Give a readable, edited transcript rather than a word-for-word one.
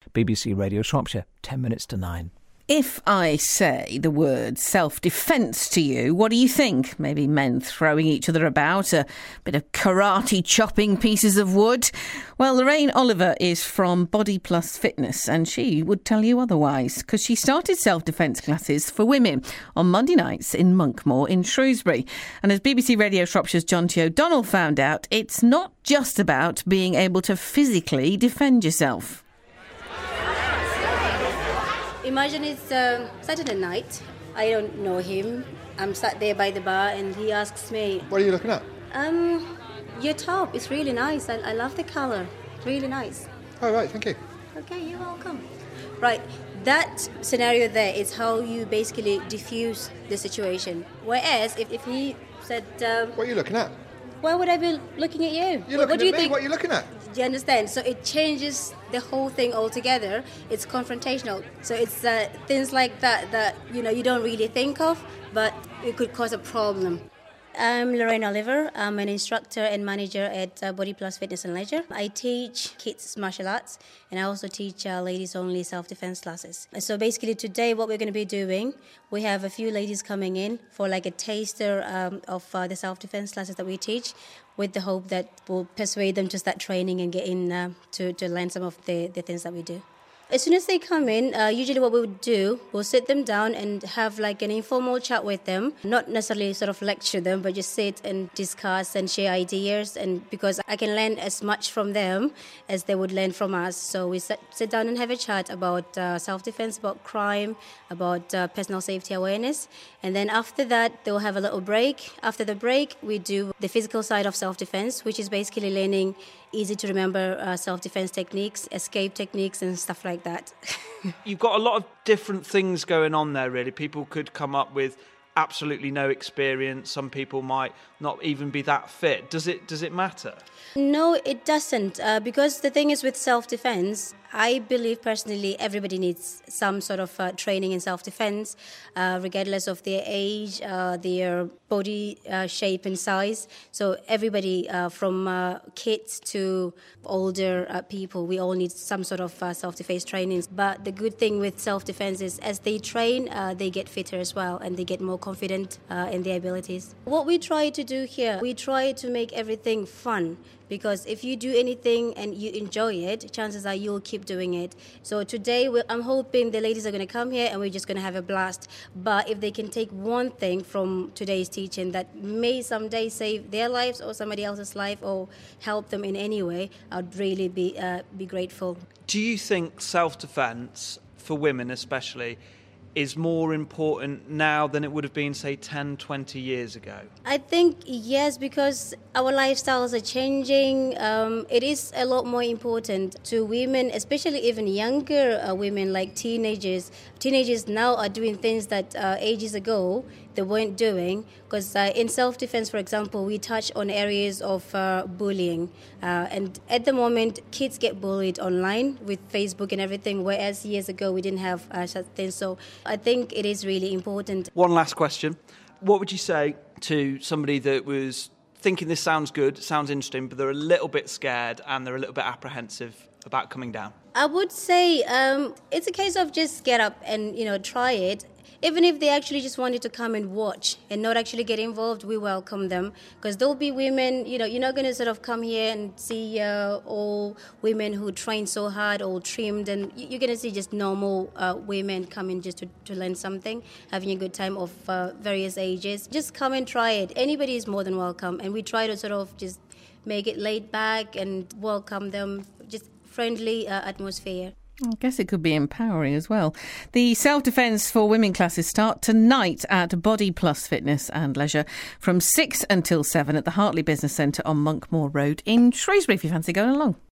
BBC Radio Shropshire, 10 minutes to 9. If I say the word self-defence to you, what do you think? Maybe men throwing each other about, a bit of karate chopping pieces of wood? Well, Lorraine Oliver is from Body Plus Fitness and she would tell you otherwise because she started self-defence classes for women on Monday nights in Monkmoor in Shrewsbury. And as BBC Radio Shropshire's John T. O'Donnell found out, it's not just about being able to physically defend yourself. Imagine it's Saturday night. I don't know him. I'm sat there by the bar and he asks me, "What are you looking at?" Your top is really nice. I love the colour. Really nice. Oh, right, thank you. Okay, you're welcome. Right, that scenario there is how you basically diffuse the situation. Whereas if he said... What are you looking at? Why would I be looking at you? You're looking what do you at me. think? What are you looking at? Do you understand? So it changes the whole thing altogether. It's confrontational. So it's things like that you don't really think of, but it could cause a problem. I'm Lorraine Oliver. I'm an instructor and manager at Body Plus Fitness and Leisure. I teach kids martial arts and I also teach ladies only self-defense classes. So basically today what we're going to be doing, we have a few ladies coming in for like a taster of the self-defense classes that we teach, with the hope that we'll persuade them to start training and get in to learn some of the things that we do. As soon as they come in, usually what we would do, we'll sit them down and have like an informal chat with them. Not necessarily sort of lecture them, but just sit and discuss and share ideas. And because I can learn as much from them as they would learn from us. So we sit down and have a chat about self-defense, about crime, about personal safety awareness. And then after that, they'll have a little break. After the break, we do the physical side of self-defense, which is basically learning easy to remember self-defense techniques, escape techniques and stuff like that. You've got a lot of different things going on there, really. People could come up with absolutely no experience. Some people might not even be that fit. Does it matter? No, it doesn't. Because the thing is with self-defense, I believe personally everybody needs some sort of training in self-defense, regardless of their age, their body shape and size. So everybody from kids to older people, we all need some sort of self-defense training. But the good thing with self-defense is as they train, they get fitter as well and they get more confident in their abilities. What we try to do here, we try to make everything fun. Because if you do anything and you enjoy it, chances are you'll keep doing it. So today, I'm hoping the ladies are going to come here and we're just going to have a blast. But if they can take one thing from today's teaching that may someday save their lives or somebody else's life or help them in any way, I'd really be grateful. Do you think self-defense, for women especially, is more important now than it would have been, say, 10, 20 years ago? I think yes, because our lifestyles are changing. It is a lot more important to women, especially even younger women like teenagers. Teenagers now are doing things that ages ago they weren't doing. Because in self-defense, for example, we touch on areas of bullying. And at the moment, kids get bullied online with Facebook and everything, whereas years ago we didn't have such things. So I think it is really important. One last question. What would you say to somebody that was thinking this sounds good, sounds interesting, but they're a little bit scared and they're a little bit apprehensive about coming down? I would say it's a case of just get up and, try it. Even if they actually just wanted to come and watch and not actually get involved, we welcome them. Because there'll be women, you're not going to sort of come here and see all women who train so hard, all trimmed. And you're going to see just normal women coming just to learn something, having a good time of various ages. Just come and try it. Anybody is more than welcome. And we try to sort of just make it laid back and welcome them, just friendly atmosphere. I guess it could be empowering as well. The self-defence for women classes start tonight at Body Plus Fitness and Leisure from 6 until 7 at the Hartley Business Centre on Monkmoor Road in Shrewsbury if you fancy going along.